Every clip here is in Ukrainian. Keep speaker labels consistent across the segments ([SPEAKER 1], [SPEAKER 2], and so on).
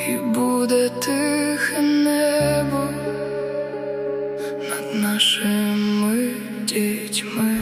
[SPEAKER 1] і буде тихе небо над нашими дітьми.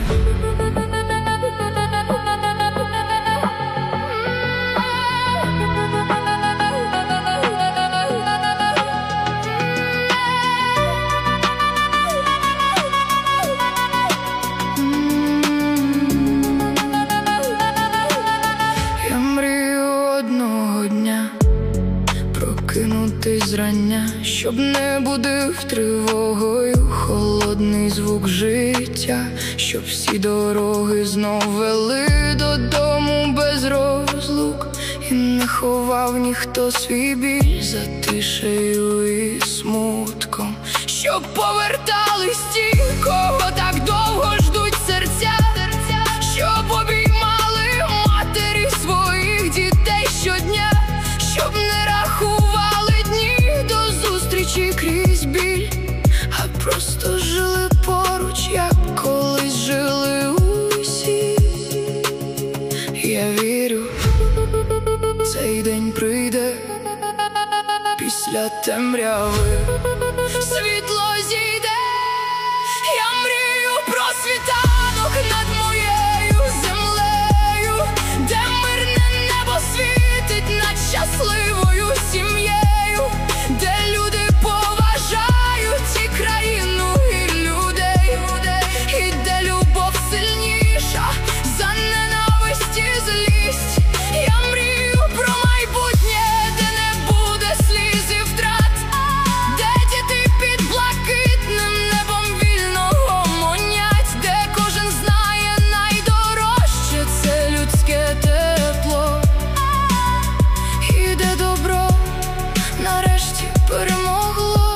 [SPEAKER 1] Прокинутись зрання, щоб не будив тривогою холодний звук життя, щоб всі дороги знов вели додому без розлук, і не ховав ніхто свій біль за тишею і смутком, щоб повертались ті, кого так довго ждуть серця, щоб обіймали матері своїх дітей щодня, щоб не рахували дні до зустрічі крізь біль, а просто жили поруч, як колись жили усі. Я вірю, цей день прийде після темряви, світло зійде. Я мрію про світанок над моєю землею, де мирне небо світить над щасливою сім'єю, де люди поважають і країну, і людей, і де любов сильніша за ненависть і злість. Я мрію про майбутнє, де не буде сліз і втрат, де діти під блакитним небом вільно гомонять, де кожен знає найдорожче – це людське тепло, і де добро нарешті перемогло.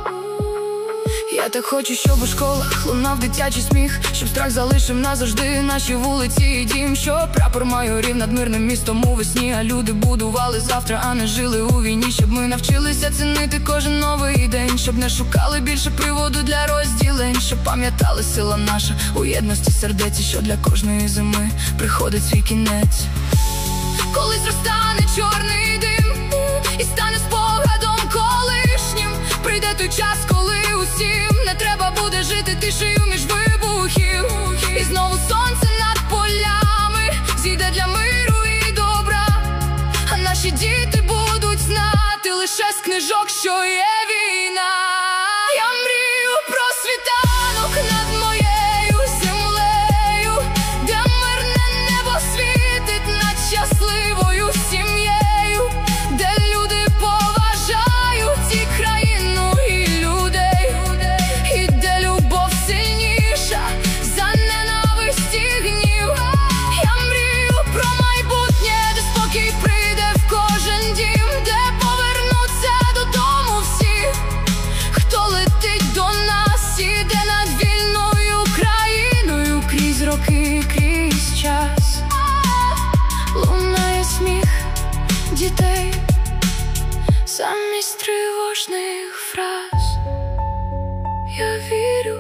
[SPEAKER 1] Я так хочу, щоб у школах лунав дитячий сміх, щоб страх залишив назавжди наші вулиці і дім, щоб прапор майорів над мирним містом у весні, а люди будували завтра, а не жили у війні, щоб ми навчилися цінити кожен новий день, щоб не шукали більше приводу для розділень, щоб пам'ятали сила наша у єдності сердець, що для кожної зими приходить свій кінець. Колись розтане чорний дим і стане спогадом колишнім, прийде той час, коли усім не треба буде жити тишею між вибухів, і знову сонце над полями зійде для миру і добра, а наші діти будуть знати лише з книжок, що є війна. Я мрію про світанок над моєю землею, де мирне небо світить над щасливою сім'єю, де люди поважають і країну, і людей, і де любов сильніша за ненависть і гнів. Я мрію про майбутнє, де спокій прийде в кожен дім, де повернуться додому всі, хто летить до нас, іде над вільною країною крізь роки, крізь час. Лунає сміх дітей замість тривожних фраз. Я вірю,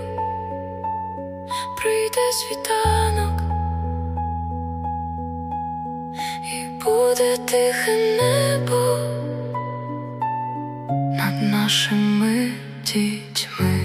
[SPEAKER 1] прийде світанок і буде тихе небо над нашими дітьми.